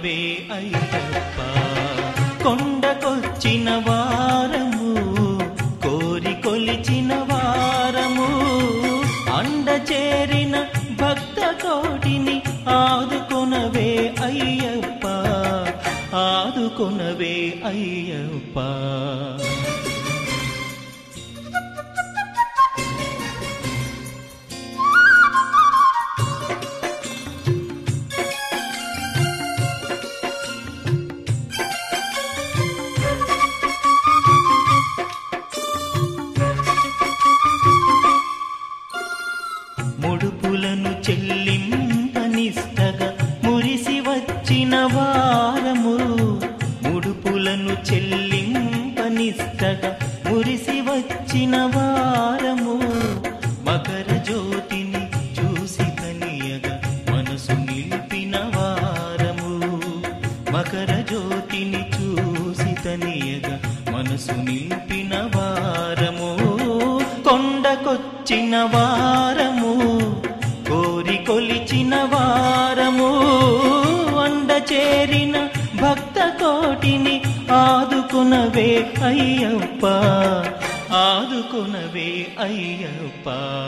ఆదుకొనవే అయ్యప్ప కొండకొచ్చిన వారము కోరి కొలిచిన వారము అండ చేరిన భక్త కోటిని ఆదుకొనవే అయ్యప్ప ఆదుకొనవే అయ్యప్ప ముడుపులను చెల్లింపనిష్టగా మురిసి వచ్చిన వారము ముడుపులను చెల్లింపనిష్టగా మురిసి వచ్చిన వారము మకర జ్యోతిని చూసి కనియగా మనసు నిలిపిన వారము మకర జ్యోతిని చూసి కనియగా మనసు నిలిపిన వారము కొండకొచ్చిన వారము కోరి కొలిచిన వారము అండ చేరిన భక్త కోటిని ఆదుకొనవే అయ్యప్ప ఆదుకొనవే అయ్యప్ప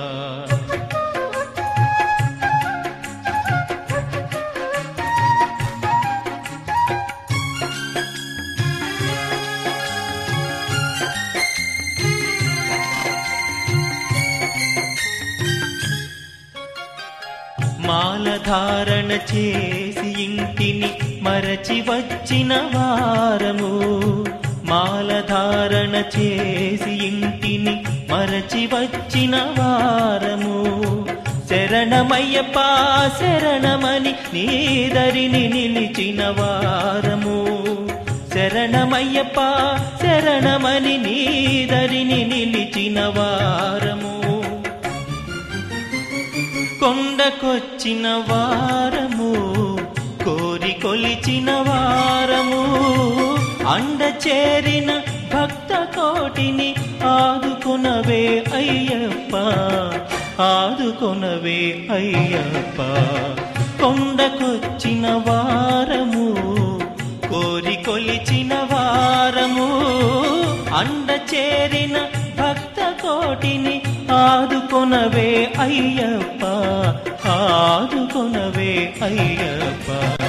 మాలధారణ చేసి ఇంటిని మరచి వచ్చిన వారము మాలధారణ చేసి ఇంటిని మరచి వచ్చిన వారము శరణమయ్యప్ప శరణమని నీదరిని నిలిచిన వారము శరణమయ్యప్ప శరణమని నీదరిని నిలిచిన వారము కొండకొచ్చిన వారము కోరి కొలిచిన వారము అండ చేరిన భక్త కోటిని ఆదుకొనవే అయ్యప్ప ఆదుకొనవే అయ్యప్ప కొండకొచ్చిన వారము కోరి కొలిచిన వారము అండ చేరిన భక్త కోటిని ఆదుకొనవే అయ్యప్ప ఆదుకొనవే అయ్యప్ప